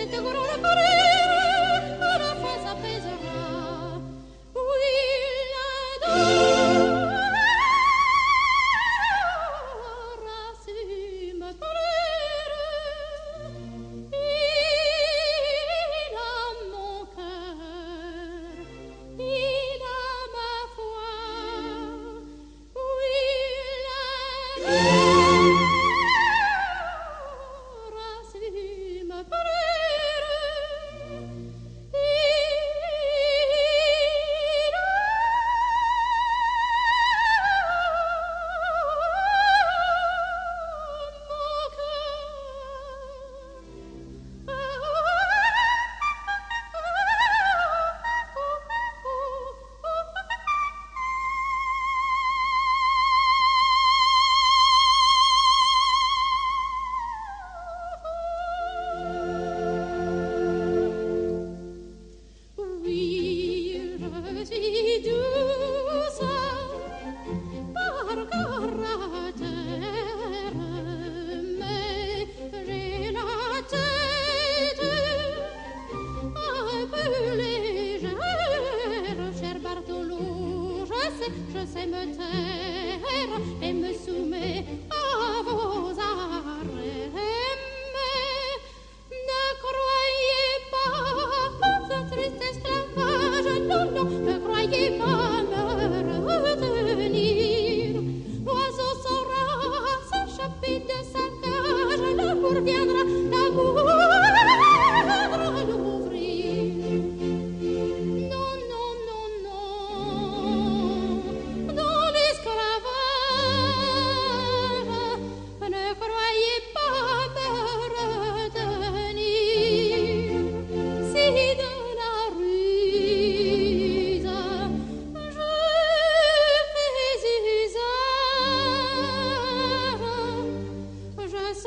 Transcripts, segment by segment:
Je sais me taire et me soumets à vos arrêts. Mais ne croyez pas ce triste esclavage, non, non, ne croyez pas me retenir. L'oiseau saura s'échapper de sa cage, l'amour viendra, l'amour viendra l'ouvrir. Non, non, non, non, dans l'esclavage, ne croyez pas me retenir. Si de la ruse je fais usage, je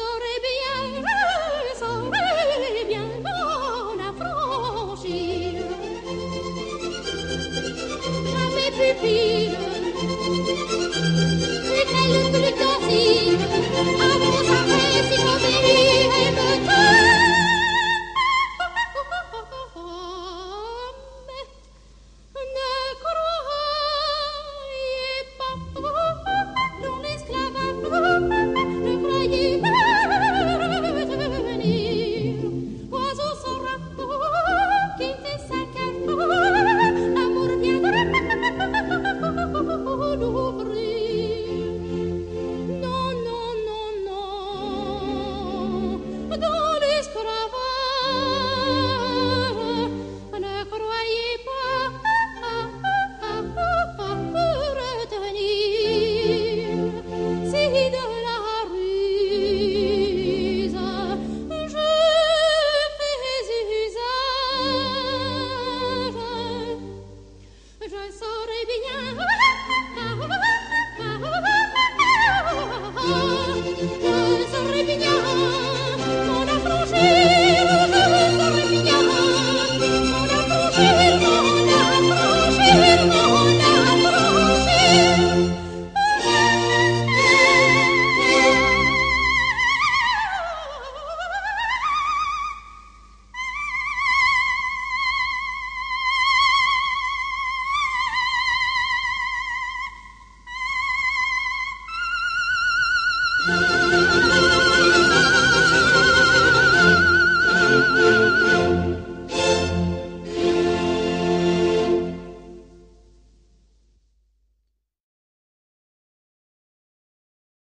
saurais bien m'en affranchir. Jamais pupille